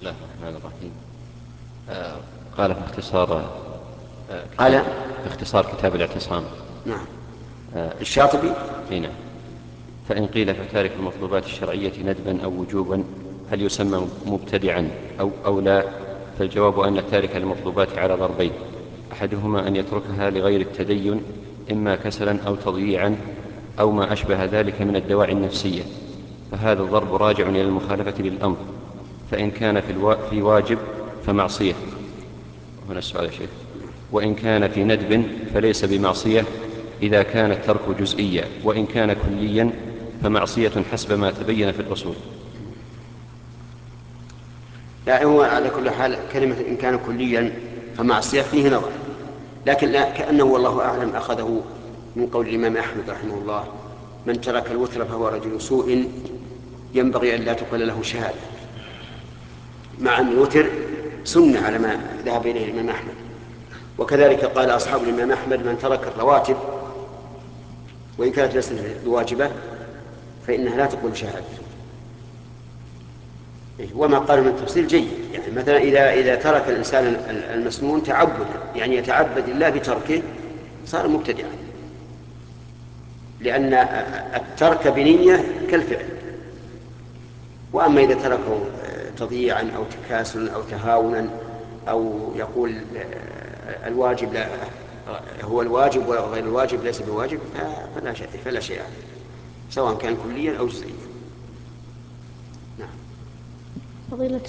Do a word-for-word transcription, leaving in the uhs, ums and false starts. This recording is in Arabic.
الله الرحمن الرحيم. آه قال في اختصار آه قال في اختصار كتاب الاعتصام. نعم. آه الشاطبي. نعم. فإن قيل فتارك المطلوبات الشرعية ندبا أو وجوبا هل يسمى مبتدعا أو, أو لا؟ فالجواب أن تارك المطلوبات على ضربين: أحدهما أن يتركها لغير التدين إما كسلا أو تضييعا أو ما أشبه ذلك من الدواعي النفسية، فهذا الضرب راجع إلى المخالفة للأمر، فإن كان في, الوا... في واجب فمعصية. هنا السؤال يا شيخ. وإن كان في ندب فليس بمعصية إذا كان الترك جزئيا، وإن كان كليا فمعصية حسب ما تبين في الأصول. لا، هو على كل حال كلمة إن كان كليا فمعصية فيه نظر، لكن لا كأنه والله أعلم أخذه من قول الإمام أحمد رحمه الله: من ترك الوتر فهو رجل سوء ينبغي أن لا تقل له شهادة، مع أن الوتر سنة على ما ذهب إليه الإمام أحمد. وكذلك قال أصحاب الإمام أحمد: من ترك الرواتب وإن كانت ليست بواجبة فإنها لا تقبل شهادته. وما قالوا من تفصيل جيد، يعني مثلا إذا إذا ترك الإنسان المسنون تعبدا، يعني يتعبد الله بتركه، صار مبتدعا، لأن الترك بنية كالفعل. وأما إذا تركه تضييعا أو تكاسلا أو تهاونا أو يقول الواجب لا هو الواجب وغير الواجب ليس بواجب، فلا شيء فلا شيء عليه، سواء كان كليا أو جزئيا. نعم. فضيلة